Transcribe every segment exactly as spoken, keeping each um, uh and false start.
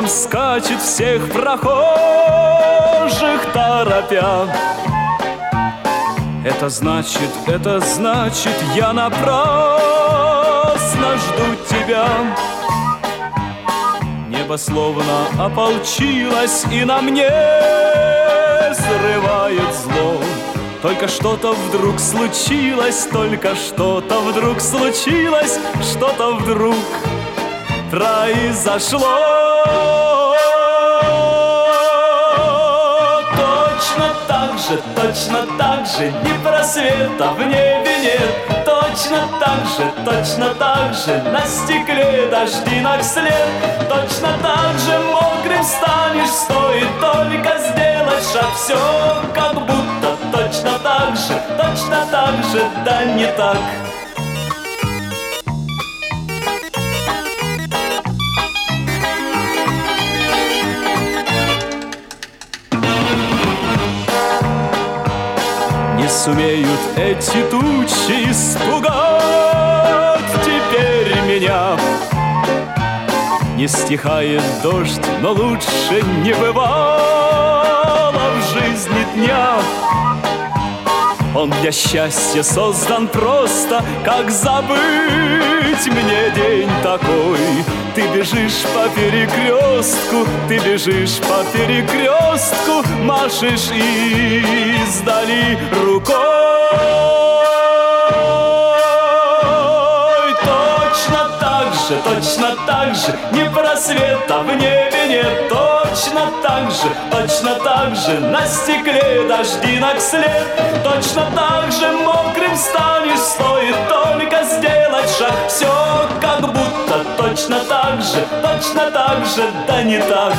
скачет, всех прохожих торопя. Это значит, это значит, я напрасно жду тебя. Небо словно ополчилось и на мне срывает зло. Только что-то вдруг случилось, только что-то вдруг случилось, что-то вдруг произошло. Точно так же, точно так же, ни просвета в небе нет. Точно так же, точно так же, на стекле дождинок след. Точно так же мокрым станешь, стоит только сделать шаг. Все как будто точно так же, точно так же, да не так. Не сумеют эти тучи испугать теперь меня. Не стихает дождь, но лучше не бывало в жизни дня. Он для счастья создан просто, как забыть мне день такой. Ты бежишь по перекрестку, ты бежишь по перекрестку, машешь издали рукой. Точно так же, точно так же, ни просвета в небе нет. Точно так же, точно так же, на стекле дождинок след. Точно так же мокрым станешь, стоит только сделать шаг. Все как будто точно так же, точно так же, да не так.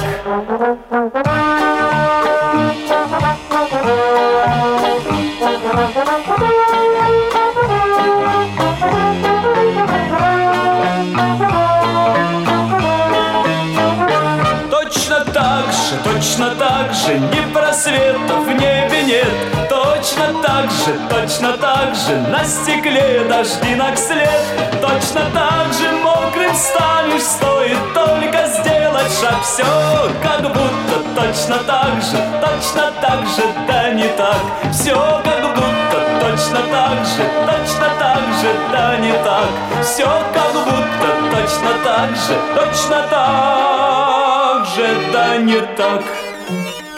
Точно так же, точно так же, ни просвета в небе нет. Точно так же, точно так же, на стекле дождинок след. Точно так же мокрым станешь, стоит только сделать шаг. Все как будто точно так же, точно так же, да не так. Все как будто точно так же, точно так же, да не так. Все как будто точно так же, точно так же, да не так.